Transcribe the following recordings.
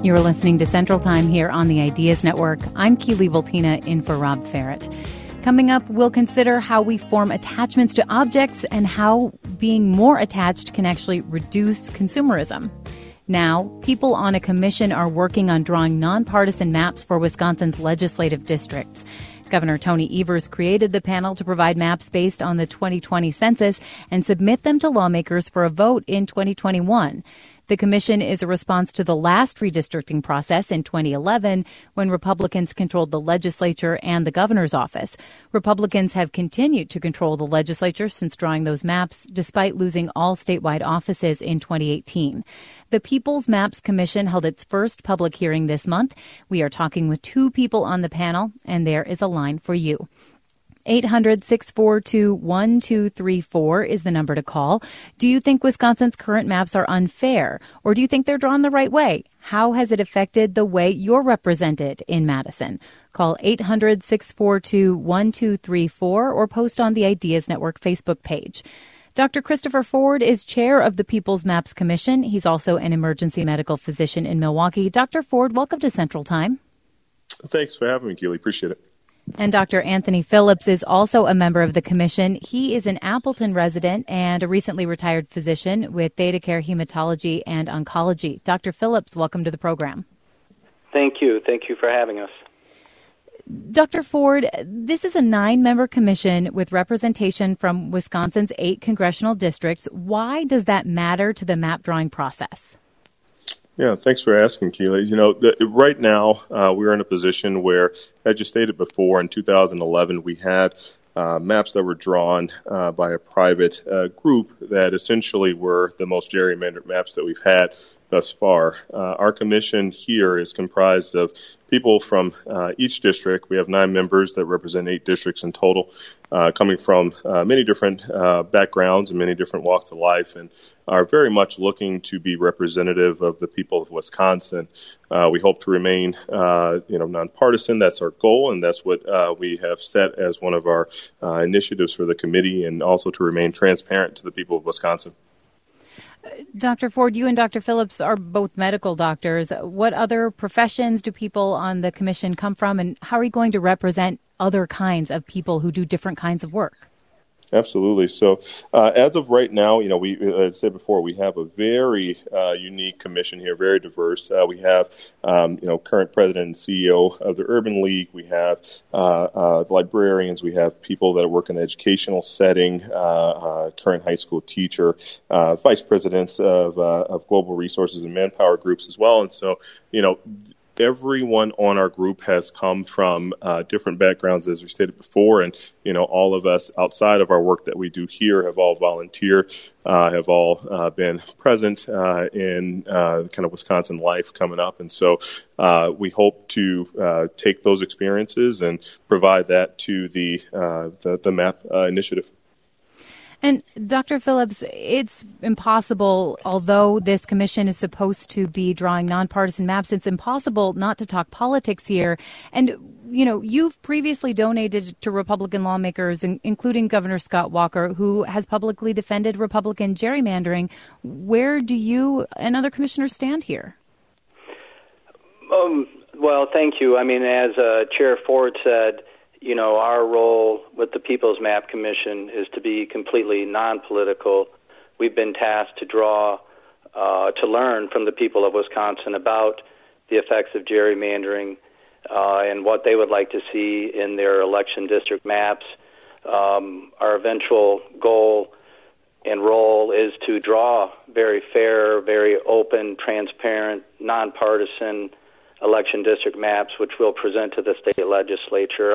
You're listening to Central Time here on the Ideas Network. I'm Keely Voltina in for Rob Ferret. Coming up, we'll consider how we form attachments to objects and how being more attached can actually reduce consumerism. Now, people on a commission are working on drawing nonpartisan maps for Wisconsin's legislative districts. Governor Tony Evers created the panel to provide maps based on the 2020 census and submit them to lawmakers for a vote in 2021. The commission is a response to the last redistricting process in 2011 when Republicans controlled the legislature and the governor's office. Republicans have continued to control the legislature since drawing those maps, despite losing all statewide offices in 2018. The People's Maps Commission held its first public hearing this month. We are talking with two people on the panel, and there is a line for you. 800-642-1234 is the number to call. Do you think Wisconsin's current maps are unfair, or do you think they're drawn the right way? How has it affected the way you're represented in Madison? Call 800-642-1234 or post on the Ideas Network Facebook page. Dr. Christopher Ford is chair of the People's Maps Commission. He's also an emergency medical physician in Milwaukee. Dr. Ford, welcome to Central Time. Thanks for having me, Keely. Appreciate it. And Dr. Anthony Phillips is also a member of the commission. He is an Appleton resident and a recently retired physician with ThedaCare Hematology and Oncology. Dr. Phillips, welcome to the program. Thank you. Thank you for having us. Dr. Ford, this is a 9-member commission with representation from Wisconsin's 8 congressional districts. Why does that matter to the map drawing process? Yeah, thanks for asking, Keely. Right now, we're in a position where, as you stated before, in 2011, we had maps that were drawn by a private group that essentially were the most gerrymandered maps that we've had thus far. Our commission here is comprised of people from each district. We have 9 members that represent 8 districts in total, coming from many different backgrounds and many different walks of life, and are very much looking to be representative of the people of Wisconsin. We hope to remain, nonpartisan. That's our goal, and that's what we have set as one of our initiatives for the committee, and also to remain transparent to the people of Wisconsin. Dr. Ford, you and Dr. Phillips are both medical doctors. What other professions do people on the commission come from, and how are you going to represent other kinds of people who do different kinds of work? Absolutely. So as of right now, as I said before, we have a very unique commission here, very diverse. We have, current president and CEO of the Urban League. We have librarians. We have people that work in the educational setting, current high school teacher, vice presidents of global resources and manpower groups as well. And so, everyone on our group has come from different backgrounds, as we stated before, and all of us outside of our work that we do here have all volunteered, have all been present in kind of Wisconsin life coming up, and so we hope to take those experiences and provide that to the MAP initiative. And Dr. Phillips, it's impossible, although this commission is supposed to be drawing nonpartisan maps, it's impossible not to talk politics here. And, you've previously donated to Republican lawmakers, including Governor Scott Walker, who has publicly defended Republican gerrymandering. Where do you and other commissioners stand here? Well, thank you. I mean, as Chair Ford said, our role with the People's Map Commission is to be completely non-political. We've been tasked to learn from the people of Wisconsin about the effects of gerrymandering and what they would like to see in their election district maps. Our eventual goal and role is to draw very fair, very open, transparent, nonpartisan election district maps, which we'll present to the state legislature.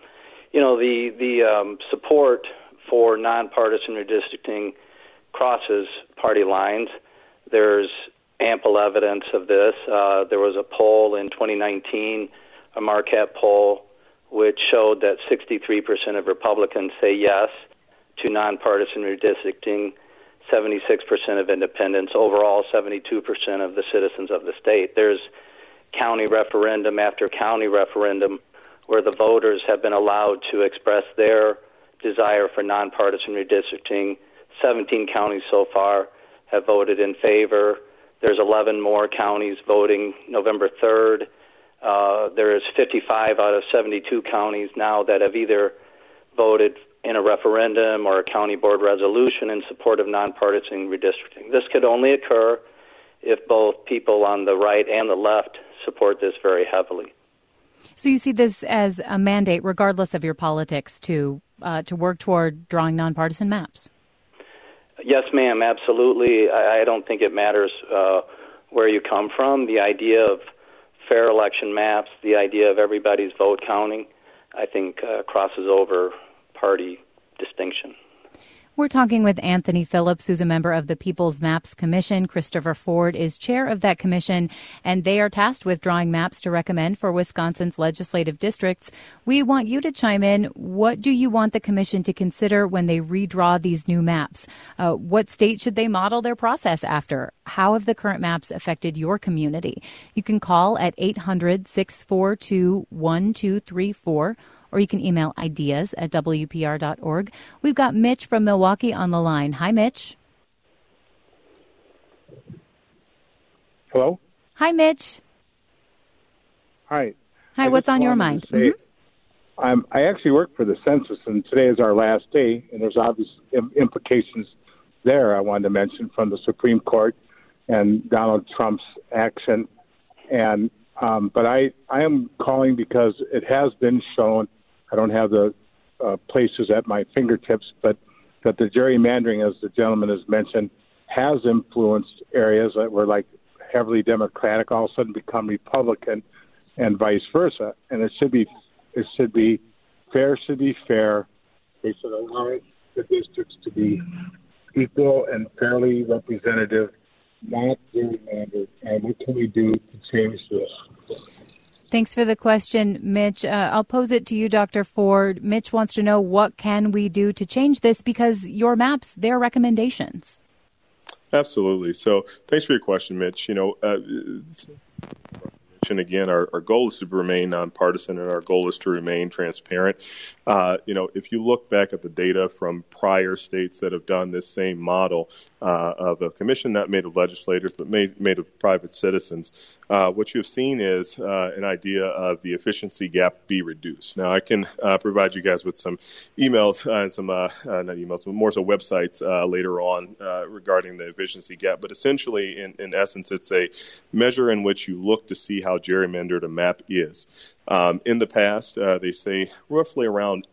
The support for nonpartisan redistricting crosses party lines. There's ample evidence of this. There was a poll in 2019, a Marquette poll, which showed that 63% of Republicans say yes to nonpartisan redistricting, 76% of independents, overall 72% of the citizens of the state. There's county referendum after county referendum where the voters have been allowed to express their desire for nonpartisan redistricting. 17 counties so far have voted in favor. There's 11 more counties voting November 3rd. There is 55 out of 72 counties now that have either voted in a referendum or a county board resolution in support of nonpartisan redistricting. This could only occur if both people on the right and the left support this very heavily. So you see this as a mandate, regardless of your politics, to work toward drawing nonpartisan maps? Yes, ma'am, absolutely. I don't think it matters where you come from. The idea of fair election maps, the idea of everybody's vote counting, I think crosses over party distinction. We're talking with Anthony Phillips, who's a member of the People's Maps Commission. Christopher Ford is chair of that commission, and they are tasked with drawing maps to recommend for Wisconsin's legislative districts. We want you to chime in. What do you want the commission to consider when they redraw these new maps? What state should they model their process after? How have the current maps affected your community? You can call at 800-642-1234. Or you can email ideas@wpr.org. We've got Mitch from Milwaukee on the line. Hi, Mitch. Hello? Hi, Mitch. Hi. Hi, what's on your mind? I actually work for the census, and today is our last day, and there's obvious implications there I wanted to mention from the Supreme Court and Donald Trump's action. And but I am calling because it has been shown, I don't have the places at my fingertips, but that the gerrymandering, as the gentleman has mentioned, has influenced areas that were like heavily Democratic all of a sudden become Republican, and vice versa. And it should be fair. They should allow the districts to be equal and fairly representative, not gerrymandered. And what can we do to change this? Thanks for the question, Mitch. I'll pose it to you, Dr. Ford. Mitch wants to know, what can we do to change this, because your maps, they're recommendations. Absolutely. So thanks for your question, Mitch. And again, our goal is to remain nonpartisan, and our goal is to remain transparent. If you look back at the data from prior states that have done this same model of a commission not made of legislators but made of private citizens, what you've seen is an idea of the efficiency gap be reduced. Now, I can provide you guys with some emails and some, not emails, but more so websites later on regarding the efficiency gap. But essentially, in essence, it's a measure in which you look to see how gerrymandered a map is. In the past, they say roughly around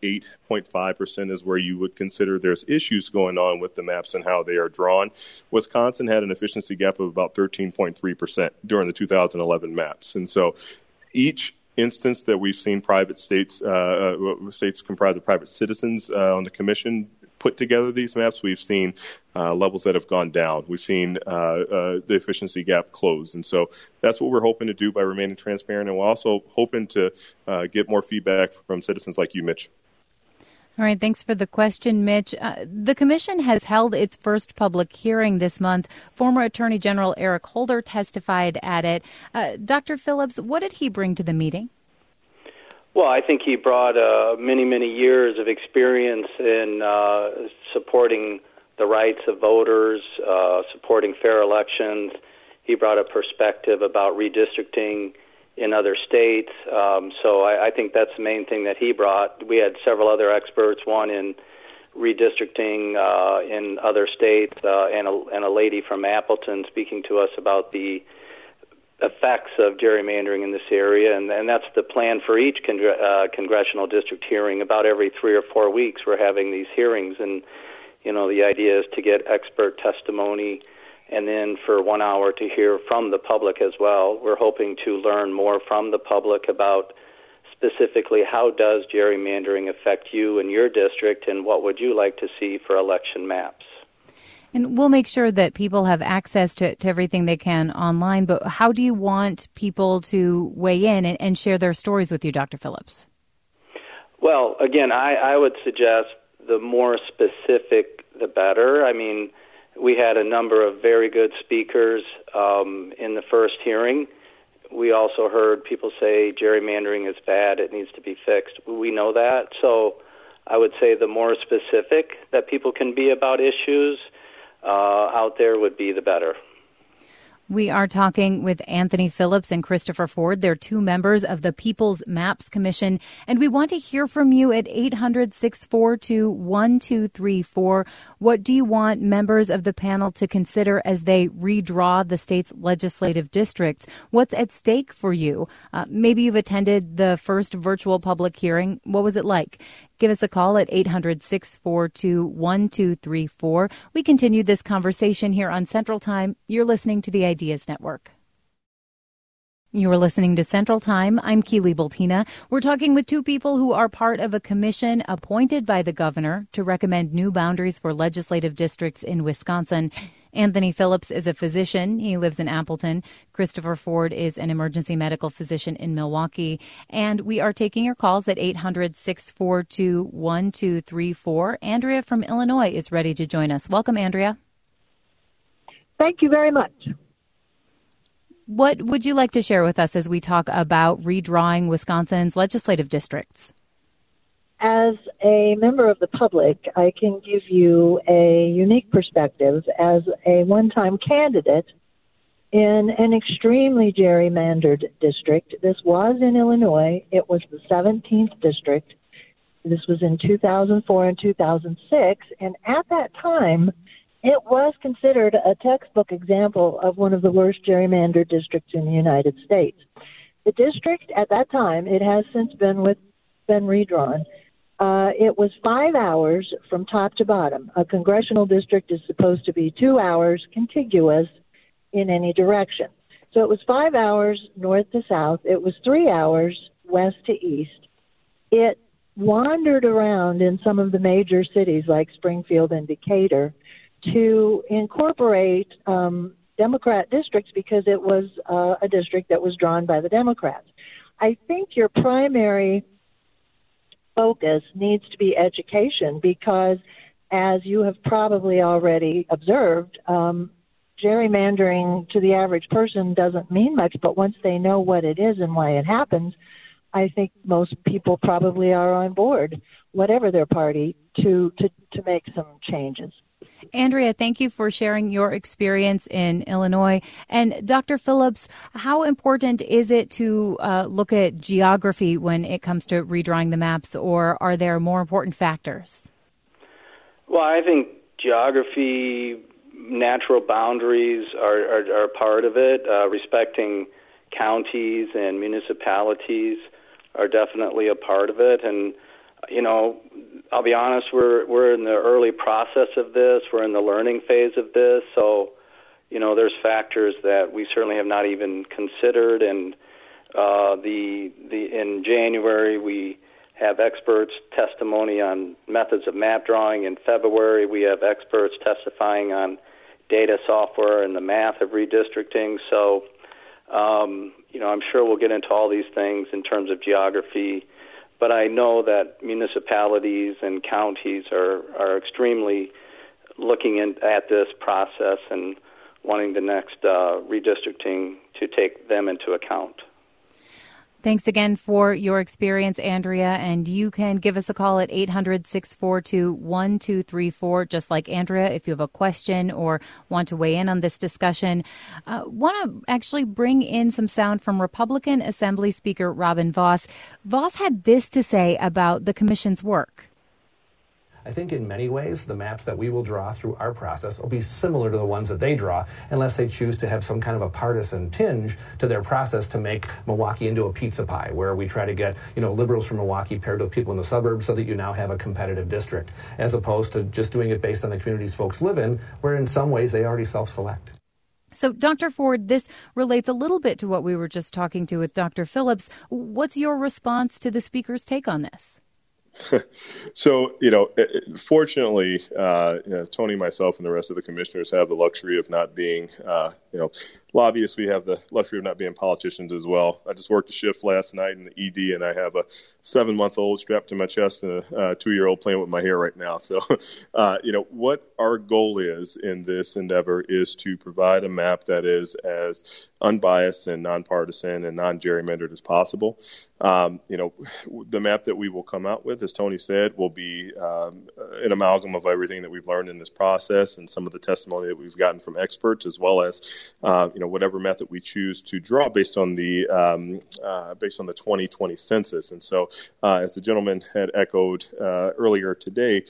8.5% is where you would consider there's issues going on with the maps and how they are drawn. Wisconsin had an efficiency gap of about 13.3% during the 2011 maps. And so each instance that we've seen private states comprised of private citizens on the commission put together these maps, we've seen levels that have gone down. We've seen the efficiency gap close. And so that's what we're hoping to do by remaining transparent. And we're also hoping to get more feedback from citizens like you, Mitch. All right. Thanks for the question, Mitch. The commission has held its first public hearing this month. Former Attorney General Eric Holder testified at it. Dr. Phillips, what did he bring to the meeting? Well, I think he brought many, many years of experience in supporting the rights of voters, supporting fair elections. He brought a perspective about redistricting in other states. So I think that's the main thing that he brought. We had several other experts, one in redistricting in other states, and a lady from Appleton speaking to us about the effects of gerrymandering in this area, and that's the plan for each congressional district hearing. About every 3 or 4 weeks we're having these hearings, and the idea is to get expert testimony and then for 1 hour to hear from the public as well. We're hoping to learn more from the public about specifically how does gerrymandering affect you and your district, and what would you like to see for election maps. And we'll make sure that people have access to everything they can online. But how do you want people to weigh in and share their stories with you, Dr. Phillips? Well, again, I would suggest the more specific, the better. I mean, we had a number of very good speakers in the first hearing. We also heard people say gerrymandering is bad, it needs to be fixed. We know that. So I would say the more specific that people can be about issues out there would be, the better. We are talking with Anthony Phillips and Christopher Ford. They're two members of the People's Maps Commission, and we want to hear from you at 800-642-1234. What do you want members of the panel to consider as they redraw the state's legislative districts? What's at stake for you? Maybe you've attended the first virtual public hearing. What was it like? Give us a call at 800-642-1234. We continue this conversation here on Central Time. You're listening to the Ideas Network. You're listening to Central Time. I'm Keely Bultina. We're talking with two people who are part of a commission appointed by the governor to recommend new boundaries for legislative districts in Wisconsin. Anthony Phillips is a physician. He lives in Appleton. Christopher Ford is an emergency medical physician in Milwaukee. And we are taking your calls at 800-642-1234. Andrea from Illinois is ready to join us. Welcome, Andrea. Thank you very much. What would you like to share with us as we talk about redrawing Wisconsin's legislative districts? As a member of the public, I can give you a unique perspective as a one-time candidate in an extremely gerrymandered district. This was in Illinois. It was the 17th district. This was in 2004 and 2006, and at that time, it was considered a textbook example of one of the worst gerrymandered districts in the United States. The district at that time, it has since been redrawn. It was 5 hours from top to bottom. A congressional district is supposed to be 2 hours contiguous in any direction. So it was 5 hours north to south. It was 3 hours west to east. It wandered around in some of the major cities like Springfield and Decatur to incorporate Democrat districts because it was a district that was drawn by the Democrats. I think your primary focus needs to be education because, as you have probably already observed, gerrymandering to the average person doesn't mean much, but once they know what it is and why it happens, I think most people probably are on board, whatever their party, to make some changes. Andrea, thank you for sharing your experience in Illinois. And Dr. Phillips, how important is it to look at geography when it comes to redrawing the maps, or are there more important factors? Well, I think geography, natural boundaries are part of it. Respecting counties and municipalities are definitely a part of it. And, you know, I'll be honest, we're in the early process of this. We're in the learning phase of this. So, you know, there's factors that we certainly have not even considered. And in January, we have experts testimony on methods of map drawing. In February, we have experts testifying on data software and the math of redistricting. So, you know, I'm sure we'll get into all these things in terms of geography. But I know that municipalities and counties are extremely looking at this process and wanting the next redistricting to take them into account. Thanks again for your experience, Andrea. And you can give us a call at 800-642-1234. Just like Andrea, if you have a question or want to weigh in on this discussion. Want to actually bring in some sound from Republican Assembly Speaker Robin Vos. Vos had this to say about the commission's work. I think in many ways, the maps that we will draw through our process will be similar to the ones that they draw, unless they choose to have some kind of a partisan tinge to their process to make Milwaukee into a pizza pie, where we try to get, you know, liberals from Milwaukee paired with people in the suburbs so that you now have a competitive district, as opposed to just doing it based on the communities folks live in, where in some ways they already self-select. So, Dr. Ford, this relates a little bit to what we were just talking to with Dr. Phillips. What's your response to the speaker's take on this? So, you know, fortunately, Tony, myself, and the rest of the commissioners have the luxury of not being, lobbyists. We have the luxury of not being politicians as well. I just worked a shift last night in the ED, and I have a 7-month-old strapped to my chest and a 2-year-old playing with my hair right now. So, what our goal is in this endeavor is to provide a map that is as unbiased and nonpartisan and non-gerrymandered as possible. The map that we will come out with, as Tony said, will be an amalgam of everything that we've learned in this process and some of the testimony that we've gotten from experts, as well as, whatever method we choose to draw based on the 2020 census. And so, as the gentleman had echoed earlier today,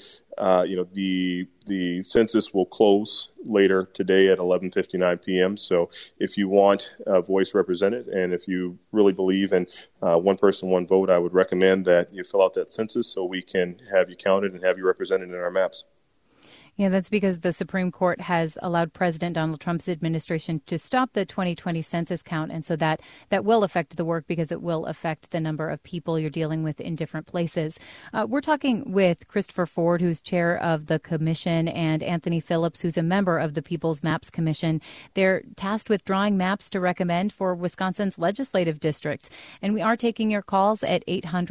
the census will close later today at 11:59 p.m. So if you want a voice represented, and if you really believe in one person, one vote, I would recommend that you fill out that census so we can have you counted and have you represented in our maps. Yeah, that's because the Supreme Court has allowed President Donald Trump's administration to stop the 2020 census count. And so that will affect the work because it will affect the number of people you're dealing with in different places. We're talking with Christopher Ford, who's chair of the commission, and Anthony Phillips, who's a member of the People's Maps Commission. They're tasked with drawing maps to recommend for Wisconsin's legislative districts. And we are taking your calls at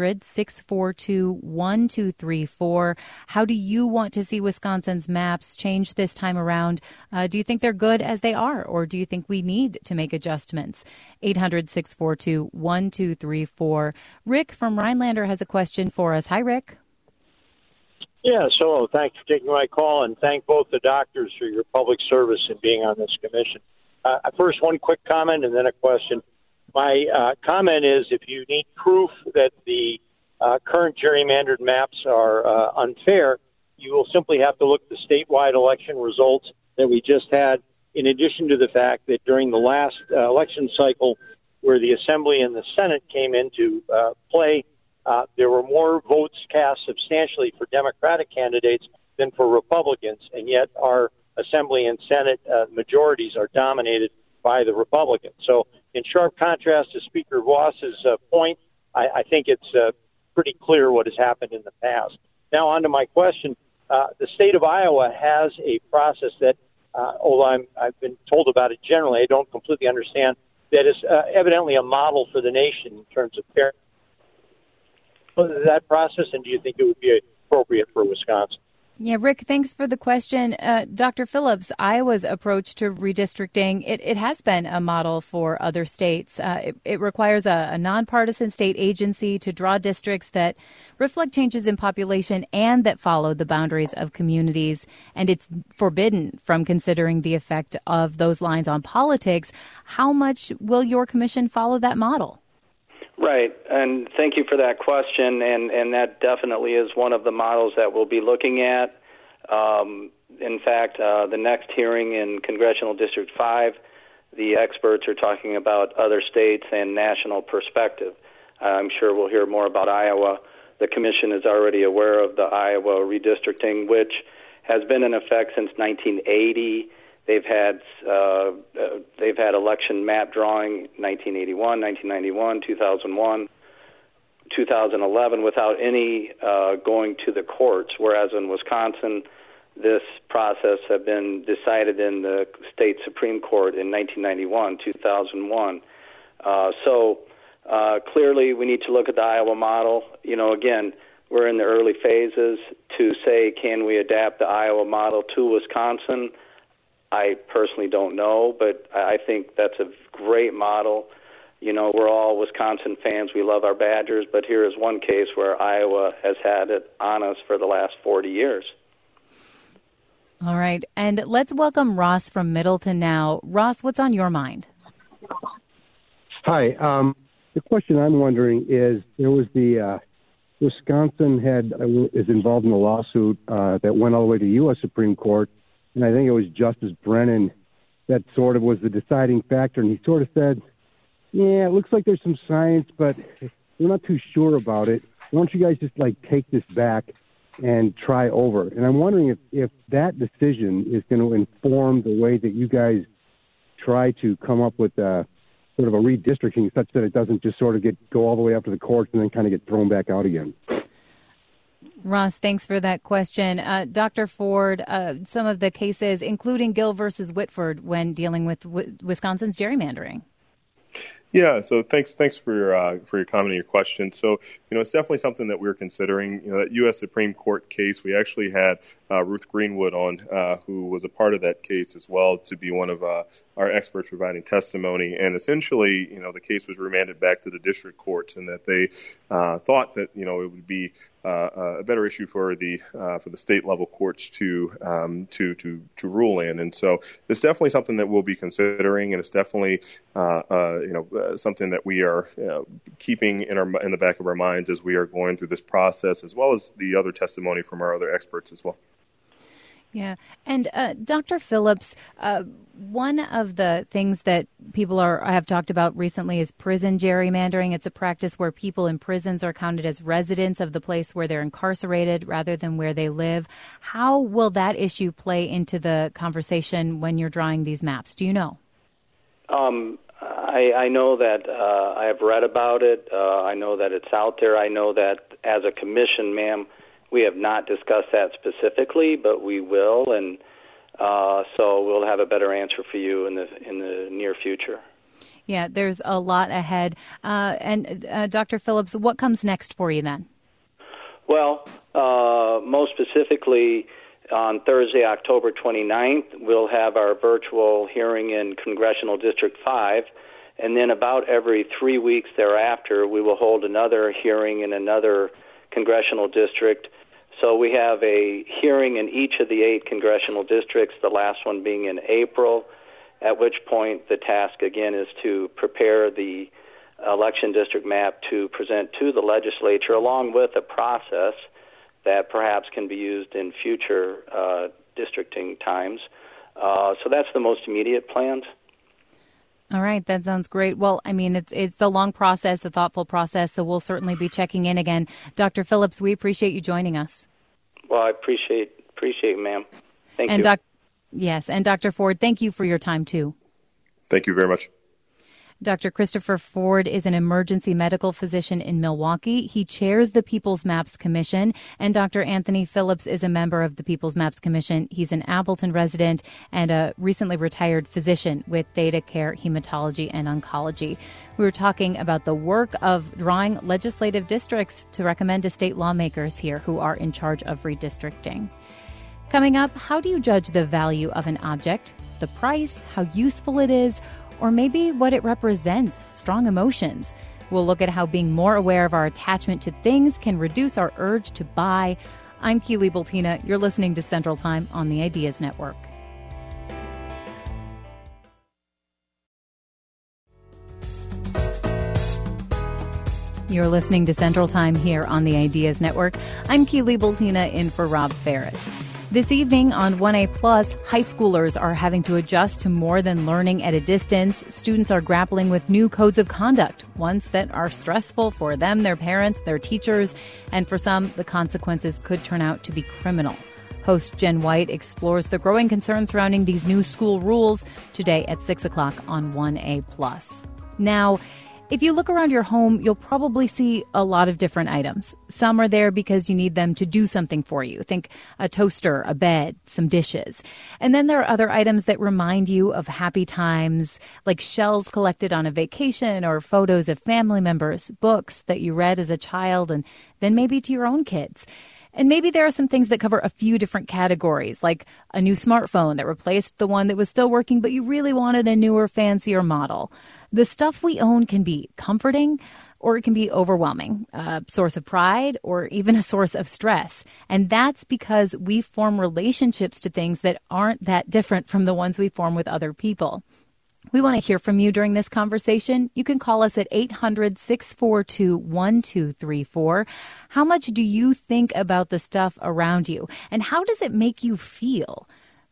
800-642-1234. How do you want to see Wisconsin's maps change this time around? Do you think they're good as they are, or do you think we need to make adjustments? 800-642-1234. Rick from Rhinelander has a question for us. Hi, Rick. Yeah, so thanks for taking my call, and thank both the doctors for your public service and being on this commission. First, one quick comment and then a question. My comment is, if you need proof that the current gerrymandered maps are unfair, you will simply have to look at the statewide election results that we just had, in addition to the fact that during the last election cycle, where the Assembly and the Senate came into play, there were more votes cast substantially for Democratic candidates than for Republicans, and yet our Assembly and Senate majorities are dominated by the Republicans. So in sharp contrast to Speaker Voss's point, I think it's pretty clear what has happened in the past. Now on to my question. The state of Iowa has a process that, although I've been told about it generally, I don't completely understand, that is evidently a model for the nation in terms of fair. That process, and do you think it would be appropriate for Wisconsin? Yeah, Rick, thanks for the question. Dr. Phillips, Iowa's approach to redistricting, it has been a model for other states. It requires a nonpartisan state agency to draw districts that reflect changes in population and that follow the boundaries of communities. And it's forbidden from considering the effect of those lines on politics. How much will your commission follow that model? Right, and thank you for that question, and that definitely is one of the models that we'll be looking at. In fact, the next hearing in Congressional District 5, the experts are talking about other states and national perspective. I'm sure we'll hear more about Iowa. The Commission is already aware of the Iowa redistricting, which has been in effect since 1980. They've had election map drawing 1981, 1991, 2001, 2011 without any going to the courts, whereas in Wisconsin, this process had been decided in the state Supreme Court in 1991, 2001. So clearly we need to look at the Iowa model. Again, we're in the early phases to say, can we adapt the Iowa model to Wisconsin? I personally don't know, but I think that's a great model. We're all Wisconsin fans. We love our Badgers, but here is one case where Iowa has had it on us for the last 40 years. All right, and let's welcome Ross from Middleton now. Ross, what's on your mind? Hi. The question I'm wondering is, there was the Wisconsin is involved in a lawsuit that went all the way to the U.S. Supreme Court. And I think it was Justice Brennan that sort of was the deciding factor. And he sort of said, yeah, it looks like there's some science, but we're not too sure about it. Why don't you guys just take this back and try over? And I'm wondering if that decision is going to inform the way that you guys try to come up with sort of a redistricting such that it doesn't just sort of go all the way up to the courts and then kind of get thrown back out again. Ross, thanks for that question. Dr. Ford, some of the cases, including Gill versus Whitford, when dealing with Wisconsin's gerrymandering. Yeah, so thanks for your comment and your question. So, it's definitely something that we're considering. That U.S. Supreme Court case, we actually had Ruth Greenwood on, who was a part of that case as well, to be one of our our experts providing testimony. And essentially, the case was remanded back to the district courts, and that they thought that, it would be a better issue for the state level courts to rule in. And so it's definitely something that we'll be considering, and it's definitely something that we are keeping in the back of our minds as we are going through this process, as well as the other testimony from our other experts as well. Yeah. And Dr. Phillips, one of the things that people have talked about recently is prison gerrymandering. It's a practice where people in prisons are counted as residents of the place where they're incarcerated rather than where they live. How will that issue play into the conversation when you're drawing these maps? Do you know? I know that I have read about it. I know that it's out there. I know that as a commission, ma'am, we have not discussed that specifically, but we will, and so we'll have a better answer for you in the near future. Yeah, there's a lot ahead. And Dr. Phillips, what comes next for you then? Well, most specifically, on Thursday, October 29th, we'll have our virtual hearing in Congressional District 5, and then about every 3 weeks thereafter, we will hold another hearing in another congressional district. So we have a hearing in each of the 8 congressional districts, the last one being in April, at which point the task again is to prepare the election district map to present to the legislature, along with a process that perhaps can be used in future districting times. So that's the most immediate plans. All right, that sounds great. Well, I mean, it's a long process, a thoughtful process, so we'll certainly be checking in again. Dr. Phillips, we appreciate you joining us. Well, I appreciate it, ma'am. Thank you. Yes, and Dr. Ford, thank you for your time, too. Thank you very much. Dr. Christopher Ford is an emergency medical physician in Milwaukee. He chairs the People's Maps Commission, and Dr. Anthony Phillips is a member of the People's Maps Commission. He's an Appleton resident and a recently retired physician with Theta Care Hematology and Oncology. We were talking about the work of drawing legislative districts to recommend to state lawmakers here who are in charge of redistricting. Coming up, how do you judge the value of an object, the price, how useful it is, or maybe what it represents, strong emotions? We'll look at how being more aware of our attachment to things can reduce our urge to buy. I'm Keely Bultina. You're listening to Central Time on the Ideas Network. You're listening to Central Time here on the Ideas Network. I'm Keely Bultina in for Rob Ferret. This evening on 1A Plus, high schoolers are having to adjust to more than learning at a distance. Students are grappling with new codes of conduct, ones that are stressful for them, their parents, their teachers, and for some, the consequences could turn out to be criminal. Host Jen White explores the growing concern surrounding these new school rules today at 6 o'clock on 1A Plus. Now, if you look around your home, you'll probably see a lot of different items. Some are there because you need them to do something for you. Think a toaster, a bed, some dishes. And then there are other items that remind you of happy times, like shells collected on a vacation or photos of family members, books that you read as a child, and then maybe to your own kids. And maybe there are some things that cover a few different categories, like a new smartphone that replaced the one that was still working, but you really wanted a newer, fancier model. The stuff we own can be comforting, or it can be overwhelming, a source of pride, or even a source of stress. And that's because we form relationships to things that aren't that different from the ones we form with other people. We want to hear from you during this conversation. You can call us at 800-642-1234. How much do you think about the stuff around you? And how does it make you feel?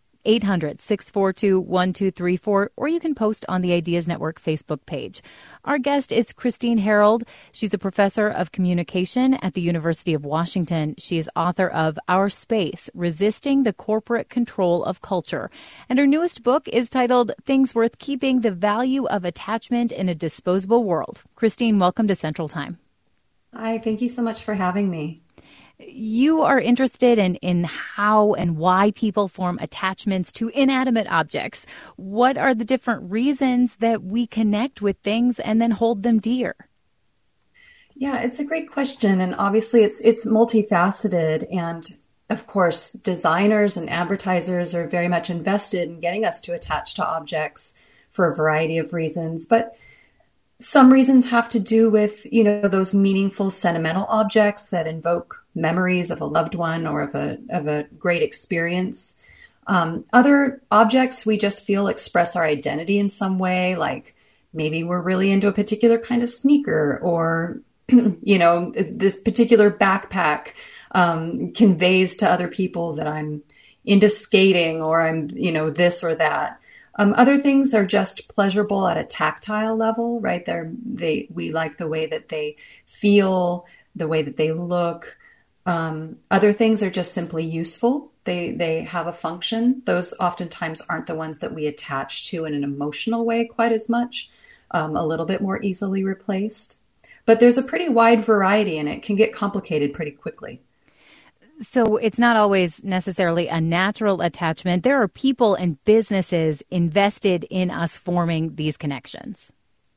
800-642-1234, or you can post on the Ideas Network Facebook page. Our guest is Christine Harold. She's a professor of communication at the University of Washington. She is author of Our Space, Resisting the Corporate Control of Culture. And her newest book is titled Things Worth Keeping, The Value of Attachment in a Disposable World. Christine, welcome to Central Time. Hi, thank you so much for having me. You are interested in how and why people form attachments to inanimate objects. What are the different reasons that we connect with things and then hold them dear? Yeah, it's a great question. And obviously it's multifaceted. And of course, designers and advertisers are very much invested in getting us to attach to objects for a variety of reasons. But some reasons have to do with, those meaningful sentimental objects that invoke memories of a loved one or of a great experience. Other objects we just feel express our identity in some way, like maybe we're really into a particular kind of sneaker, or, this particular backpack conveys to other people that I'm into skating, or I'm, this or that. Other things are just pleasurable at a tactile level, right? We like the way that they feel, the way that they look. Other things are just simply useful. They have a function. Those oftentimes aren't the ones that we attach to in an emotional way quite as much, a little bit more easily replaced. But there's a pretty wide variety, and it can get complicated pretty quickly. So it's not always necessarily a natural attachment. There are people and businesses invested in us forming these connections.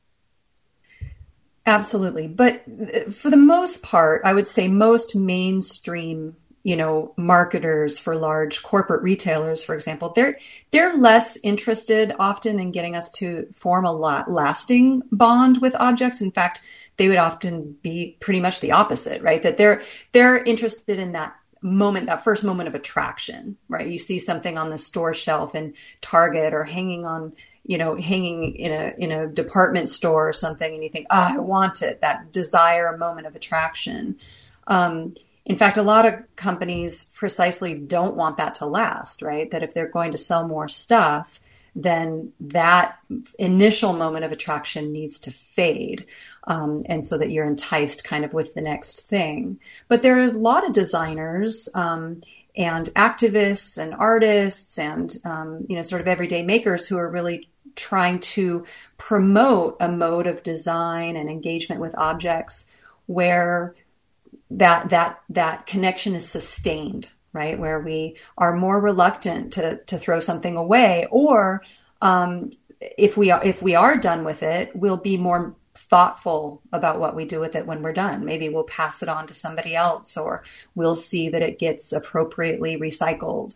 Absolutely. But for the most part, I would say most mainstream, marketers for large corporate retailers, for example, they're less interested often in getting us to form a lasting bond with objects. In fact, they would often be pretty much the opposite, right? That they're interested in that moment, that first moment of attraction, right? You see something on the store shelf in Target or hanging in a department store or something, and you think, I want it, that desire moment of attraction. In fact, a lot of companies precisely don't want that to last, right? That if they're going to sell more stuff, then that initial moment of attraction needs to fade. And so that you're enticed kind of with the next thing. But there are a lot of designers and activists and artists and, sort of everyday makers who are really trying to promote a mode of design and engagement with objects where that connection is sustained, right? Where we are more reluctant to throw something away, or if we are done with it, we'll be more thoughtful about what we do with it when we're done. Maybe we'll pass it on to somebody else, or we'll see that it gets appropriately recycled.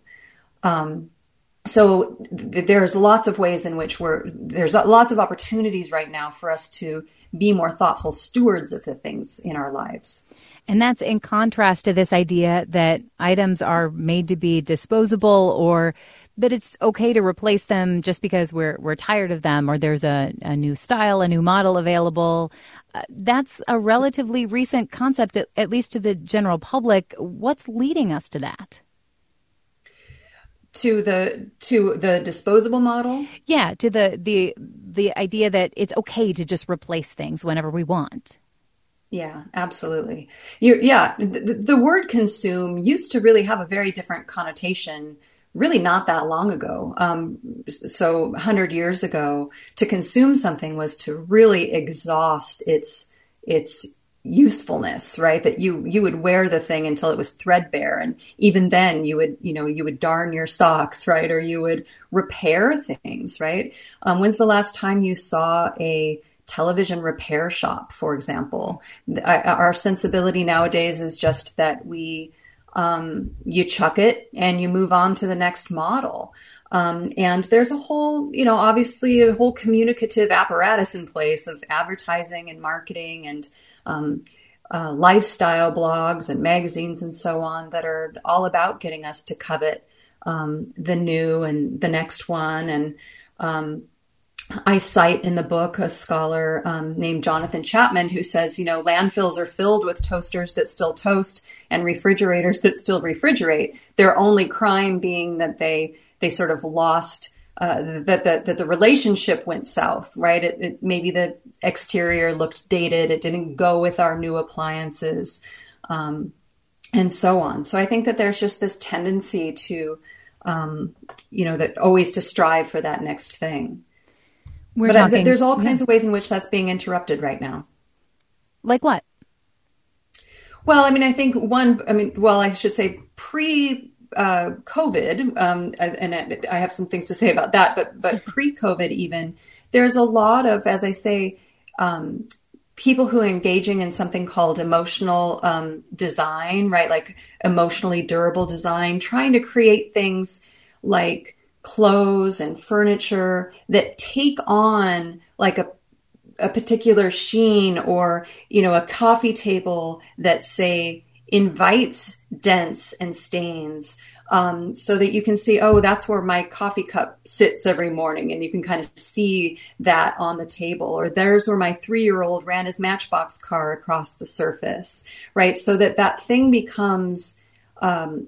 So there's lots of ways in which there's lots of opportunities right now for us to be more thoughtful stewards of the things in our lives. And that's in contrast to this idea that items are made to be disposable, or that it's okay to replace them just because we're tired of them, or there's a new style, a new model available. That's a relatively recent concept, at least to the general public. What's leading us to that? To the disposable model? Yeah, to the idea that it's okay to just replace things whenever we want. Yeah, absolutely. The word consume used to really have a very different connotation, really not that long ago. So 100 years ago, to consume something was to really exhaust its usefulness, right? That you would wear the thing until it was threadbare. And even then you would darn your socks, right? Or you would repair things, right? When's the last time you saw a television repair shop, for example? Our sensibility nowadays is just that you chuck it and you move on to the next model. And there's a whole, obviously a whole communicative apparatus in place of advertising and marketing and lifestyle blogs and magazines and so on that are all about getting us to covet the new and the next one. And I cite in the book a scholar named Jonathan Chapman who says, landfills are filled with toasters that still toast and refrigerators that still refrigerate. Their only crime being that they sort of lost, that the relationship went south, right? It maybe the exterior looked dated. It didn't go with our new appliances, and so on. So I think that there's just this tendency to, that always to strive for that next thing. There's all kinds of ways in which that's being interrupted right now. Like what? Well, I think I should say pre-COVID, and I have some things to say about that, but pre-COVID even, there's a lot of, as I say, people who are engaging in something called emotional design, right? Like emotionally durable design, trying to create things like clothes and furniture that take on like a particular sheen, or, a coffee table that, say, invites dents and stains, so that you can see, oh, that's where my coffee cup sits every morning. And you can kind of see that on the table. Or there's where my 3-year-old ran his Matchbox car across the surface, right? So that thing becomes a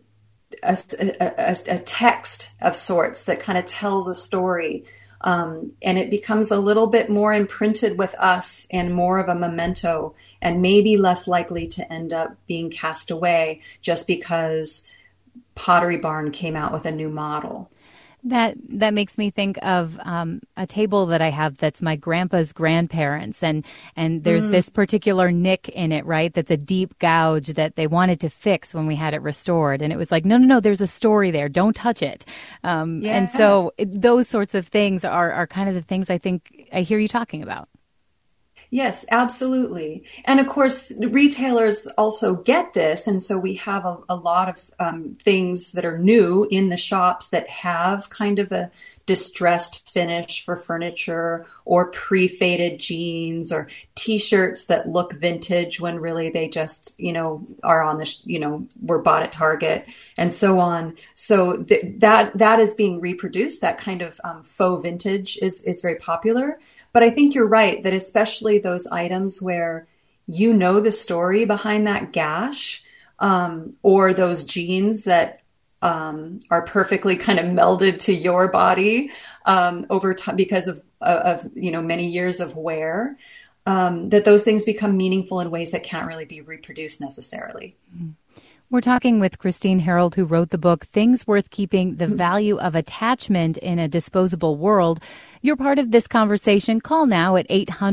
text of sorts that kind of tells a story. And it becomes a little bit more imprinted with us and more of a memento, and maybe less likely to end up being cast away just because Pottery Barn came out with a new model. That makes me think of a table that I have that's my grandpa's grandparents, and there's this particular nick in it, right? That's a deep gouge that they wanted to fix when we had it restored, and it was like, no, there's a story there. Don't touch it. And so those sorts of things are kind of the things I think I hear you talking about. Yes, absolutely. And of course, retailers also get this. And so we have a lot of things that are new in the shops that have kind of a distressed finish for furniture, or pre-faded jeans, or T-shirts that look vintage when really they just, are on the, were bought at Target, and so on. So that is being reproduced. That kind of faux vintage is very popular. But I think you're right that especially those items where the story behind that gash, or those jeans that are perfectly kind of melded to your body over time because of many years of wear, that those things become meaningful in ways that can't really be reproduced necessarily. We're talking with Christine Harold, who wrote the book, Things Worth Keeping, The Value of Attachment in a Disposable World. You're part of this conversation. Call now at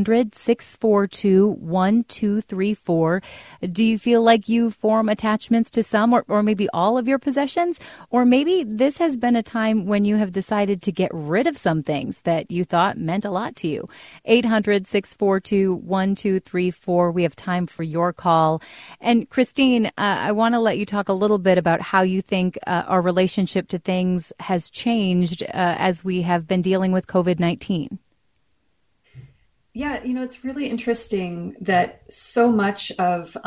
800-642-1234. Do you feel like you form attachments to some or maybe all of your possessions? Or maybe this has been a time when you have decided to get rid of some things that you thought meant a lot to you. 800-642-1234. We have time for your call. And Christine, I want to let you talk a little bit about how you think our relationship to things has changed as we have been dealing with COVID-19. Yeah, it's really interesting that so much of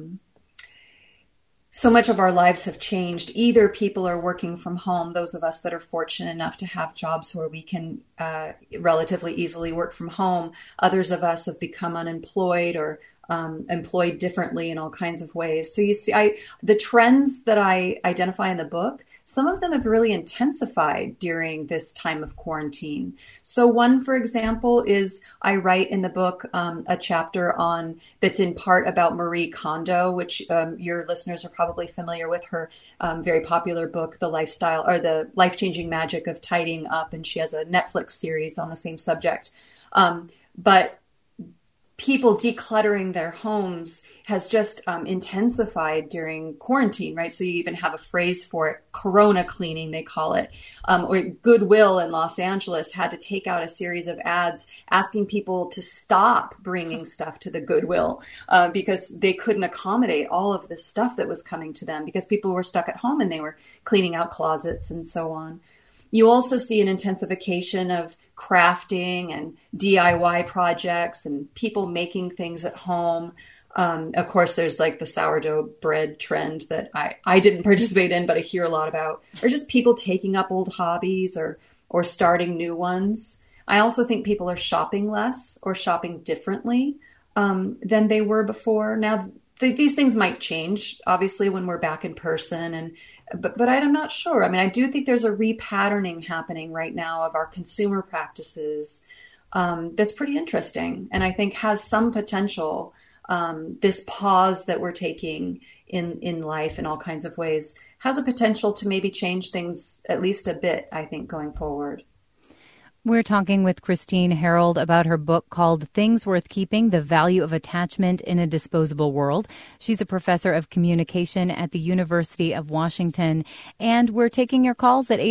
our lives have changed. Either people are working from home, those of us that are fortunate enough to have jobs where we can relatively easily work from home. Others of us have become unemployed or employed differently in all kinds of ways. So you see, the trends that I identify in the book, some of them have really intensified during this time of quarantine. So one, for example, is I write in the book a chapter that's in part about Marie Kondo, which your listeners are probably familiar with her very popular book, The Life-Changing Magic of Tidying Up, and she has a Netflix series on the same subject. But people decluttering their homes has just intensified during quarantine, right? So you even have a phrase for it, Corona cleaning, they call it. Or Goodwill in Los Angeles had to take out a series of ads asking people to stop bringing stuff to the Goodwill because they couldn't accommodate all of this stuff that was coming to them because people were stuck at home and they were cleaning out closets and so on. You also see an intensification of crafting and DIY projects and people making things at home. Of course, there's like the sourdough bread trend that I didn't participate in, but I hear a lot about, or just people taking up old hobbies or starting new ones. I also think people are shopping less or shopping differently than they were before. Now, these things might change, obviously, when we're back in person, but I'm not sure. I mean, I do think there's a repatterning happening right now of our consumer practices that's pretty interesting, and I think has some potential. This pause that we're taking in life in all kinds of ways has a potential to maybe change things at least a bit, I think, going forward. We're talking with Christine Harold about her book called Things Worth Keeping, The Value of Attachment in a Disposable World. She's a professor of communication at the University of Washington. And we're taking your calls at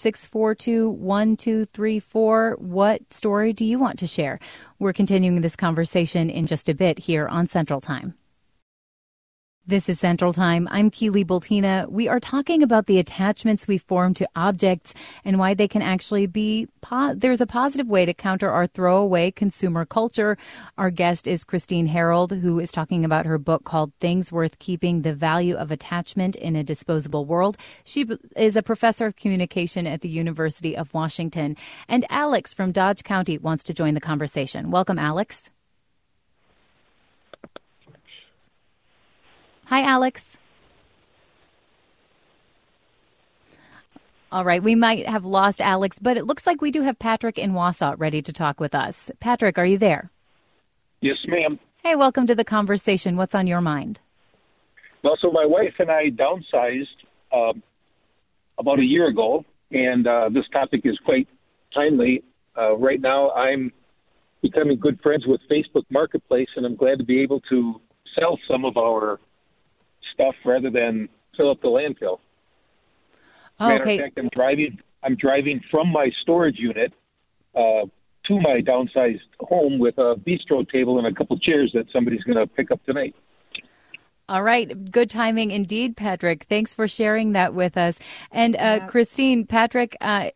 800-642-1234. What story do you want to share? We're continuing this conversation in just a bit here on Central Time. This is Central Time. I'm Keely Bultina. We are talking about the attachments we form to objects and why they can actually be, there's a positive way to counter our throwaway consumer culture. Our guest is Christine Harold, who is talking about her book called Things Worth Keeping, The Value of Attachment in a Disposable World. She is a professor of communication at the University of Washington. And Alex from Dodge County wants to join the conversation. Welcome, Alex. Hi, Alex. All right, we might have lost Alex, but it looks like we do have Patrick in Wausau ready to talk with us. Patrick, are you there? Yes, ma'am. Hey, welcome to the conversation. What's on your mind? Well, so my wife and I downsized about a year ago, and this topic is quite timely. Right now, I'm becoming good friends with Facebook Marketplace, and I'm glad to be able to sell some of our stuff rather than fill up the landfill. Matter of fact, I'm driving from my storage unit to my downsized home with a bistro table and a couple chairs that somebody's going to pick up tonight. All right. Good timing indeed, Patrick. Thanks for sharing that with us. And Christine, Patrick,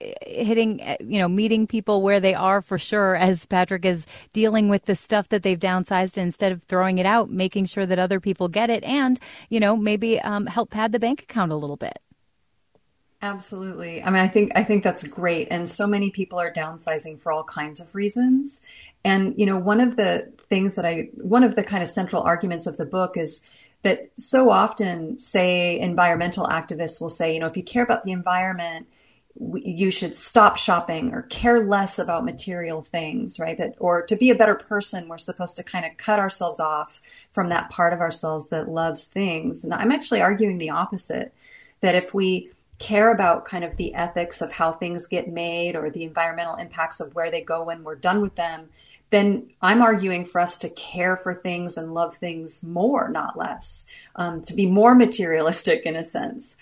meeting people where they are for sure, as Patrick is dealing with the stuff that they've downsized, and instead of throwing it out, making sure that other people get it and, maybe help pad the bank account a little bit. Absolutely. I mean, I think that's great. And so many people are downsizing for all kinds of reasons. And, one of the kind of central arguments of the book is that so often, say, environmental activists will say, if you care about the environment, you should stop shopping or care less about material things, right? Or to be a better person, we're supposed to kind of cut ourselves off from that part of ourselves that loves things. And I'm actually arguing the opposite, that if we care about kind of the ethics of how things get made or the environmental impacts of where they go when we're done with them, then I'm arguing for us to care for things and love things more, not less, to be more materialistic in a sense.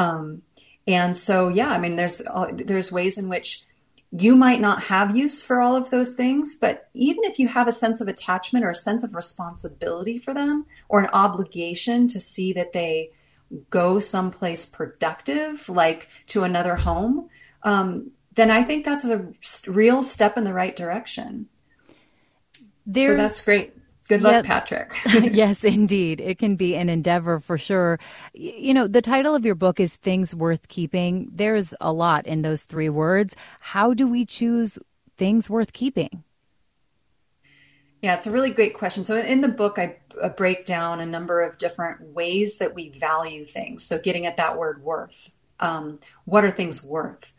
And so, there's ways in which you might not have use for all of those things, but even if you have a sense of attachment or a sense of responsibility for them or an obligation to see that they go someplace productive, like to another home, then I think that's a real step in the right direction. So that's great. Good luck, Patrick. Yes, indeed. It can be an endeavor for sure. The title of your book is Things Worth Keeping. There's a lot in those three words. How do we choose things worth keeping? Yeah, it's a really great question. So in the book, I break down a number of different ways that we value things. So getting at that word worth. What are things worth?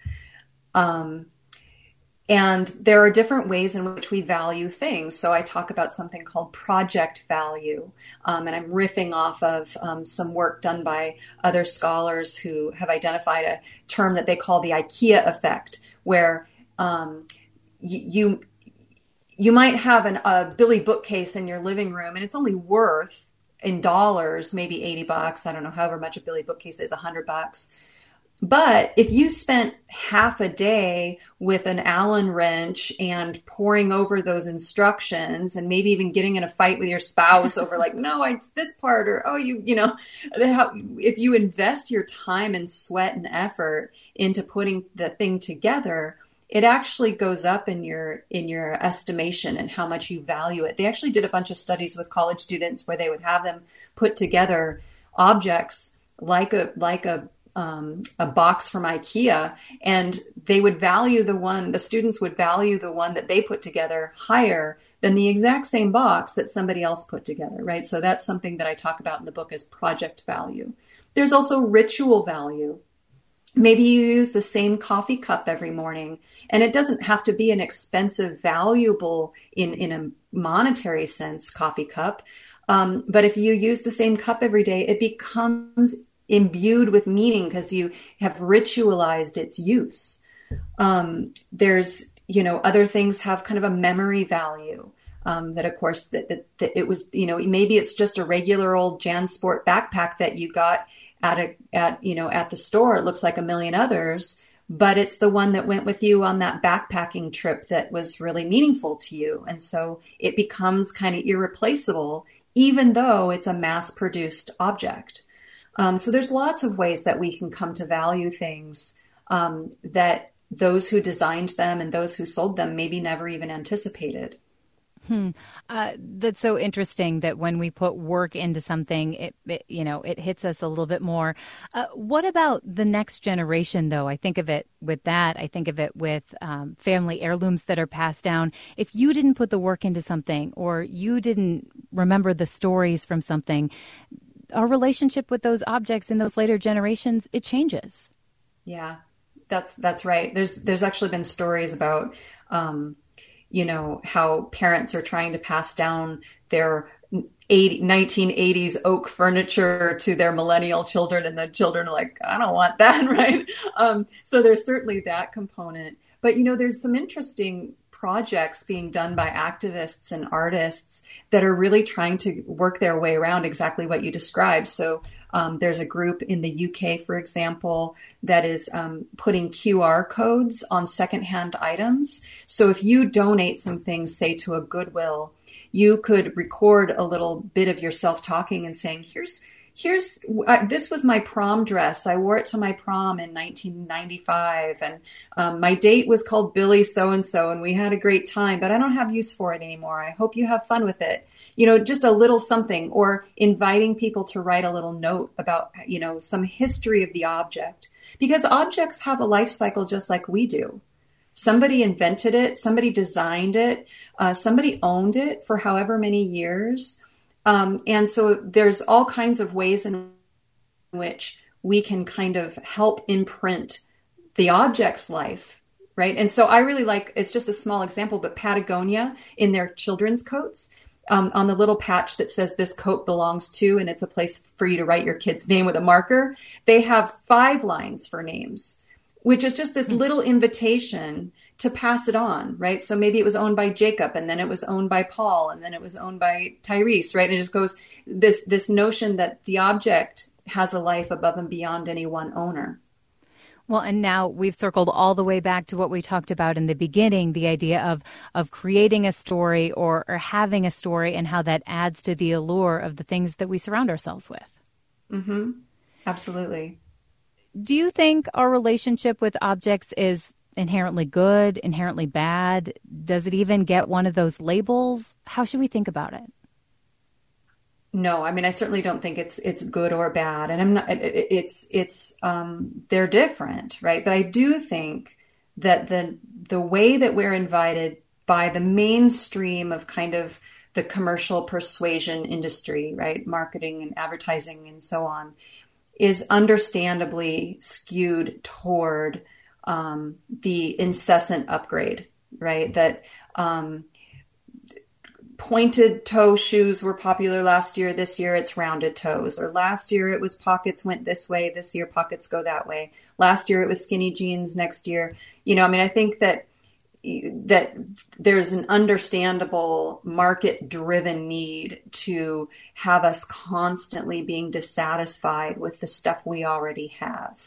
And there are different ways in which we value things. So I talk about something called project value. And I'm riffing off of some work done by other scholars who have identified a term that they call the IKEA effect, where you might have a Billy bookcase in your living room and it's only worth in dollars, maybe $80. I don't know, however much a Billy bookcase is, $100. But if you spent half a day with an Allen wrench and poring over those instructions and maybe even getting in a fight with your spouse over like, no, it's this part, or, if you invest your time and sweat and effort into putting the thing together, it actually goes up in your estimation and how much you value it. They actually did a bunch of studies with college students where they would have them put together objects like a box from IKEA, and they would value the students would value the one that they put together higher than the exact same box that somebody else put together, right? So that's something that I talk about in the book as project value. There's also ritual value. Maybe you use the same coffee cup every morning, and it doesn't have to be an expensive, valuable in a monetary sense coffee cup. But if you use the same cup every day, it becomes imbued with meaning because you have ritualized its use. There's, other things have kind of a memory value. That of course that it was, maybe it's just a regular old JanSport backpack that you got at the store. It looks like a million others, but it's the one that went with you on that backpacking trip that was really meaningful to you. And so it becomes kind of irreplaceable, even though it's a mass-produced object. So there's lots of ways that we can come to value things that those who designed them and those who sold them maybe never even anticipated. That's so interesting that when we put work into something, it hits us a little bit more. What about the next generation, though? I think of it with that. I think of it with family heirlooms that are passed down. If you didn't put the work into something, or you didn't remember the stories from something, our relationship with those objects in those later generations, it changes. Yeah, that's right. There's actually been stories about how parents are trying to pass down their 1980s oak furniture to their millennial children, and the children are like, I don't want that, right? So there's certainly that component. But, there's some interesting projects being done by activists and artists that are really trying to work their way around exactly what you described. So there's a group in the UK, for example, that is putting QR codes on secondhand items. So if you donate some things, say to a Goodwill, you could record a little bit of yourself talking and saying, this was my prom dress. I wore it to my prom in 1995. And my date was called Billy so-and-so, and we had a great time, but I don't have use for it anymore. I hope you have fun with it. Just a little something, or inviting people to write a little note about, some history of the object, because objects have a life cycle just like we do. Somebody invented it, somebody designed it, somebody owned it for however many years. And so there's all kinds of ways in which we can kind of help imprint the object's life, right? And so I really it's just a small example, but Patagonia in their children's coats, on the little patch that says this coat belongs to, and it's a place for you to write your kid's name with a marker, they have 5 lines for names, which is just this little invitation to pass it on, right? So maybe it was owned by Jacob, and then it was owned by Paul, and then it was owned by Tyrese, right? And it just goes this notion that the object has a life above and beyond any one owner. Well, and now we've circled all the way back to what we talked about in the beginning, the idea of creating a story or having a story, and how that adds to the allure of the things that we surround ourselves with. Mm-hmm. Absolutely. Do you think our relationship with objects is inherently good, inherently bad? Does it even get one of those labels? How should we think about it? No, I mean, I certainly don't think it's good or bad, and I'm not. They're different, right? But I do think that the way that we're invited by the mainstream of kind of the commercial persuasion industry, right, marketing and advertising and so on, is understandably skewed toward the incessant upgrade, right? That pointed toe shoes were popular last year. This year it's rounded toes. Or last year it was pockets went this way. This year pockets go that way. Last year it was skinny jeans. Next year, I think that there's an understandable market-driven need to have us constantly being dissatisfied with the stuff we already have.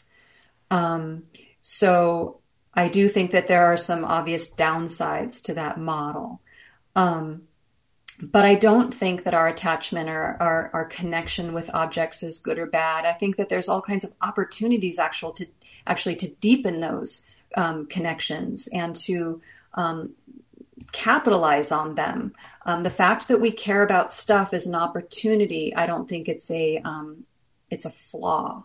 So I do think that there are some obvious downsides to that model. But I don't think that our attachment or our connection with objects is good or bad. I think that there's all kinds of opportunities actually to deepen those connections and to capitalize on them. The fact that we care about stuff is an opportunity. I don't think it's a flaw.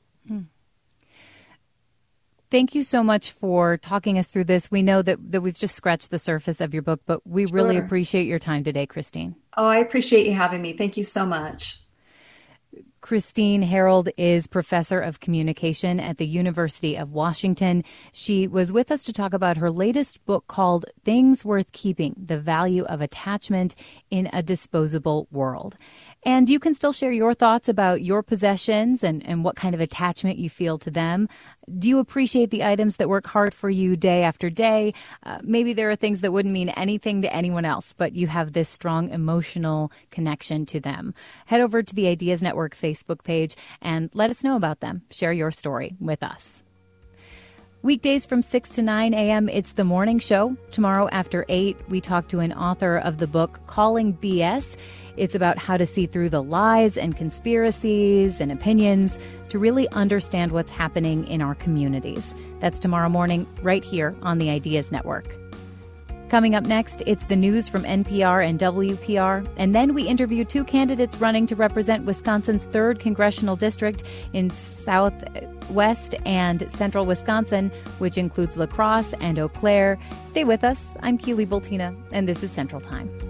Thank you so much for talking us through this. We know that we've just scratched the surface of your book, but we really appreciate your time today, Christine. Oh, I appreciate you having me. Thank you so much. Christine Harold is professor of communication at the University of Washington. She was with us to talk about her latest book called Things Worth Keeping: The Value of Attachment in a Disposable World. And you can still share your thoughts about your possessions and what kind of attachment you feel to them. Do you appreciate the items that work hard for you day after day? Maybe there are things that wouldn't mean anything to anyone else, but you have this strong emotional connection to them. Head over to the Ideas Network Facebook page and let us know about them. Share your story with us. Weekdays from 6 to 9 a.m., it's The Morning Show. Tomorrow after 8, we talk to an author of the book Calling BS. It's about how to see through the lies and conspiracies and opinions to really understand what's happening in our communities. That's tomorrow morning right here on the Ideas Network. Coming up next, it's the news from NPR and WPR, and then we interview two candidates running to represent Wisconsin's 3rd Congressional District in southwest and central Wisconsin, which includes La Crosse and Eau Claire. Stay with us. I'm Keely Voltina, and this is Central Time.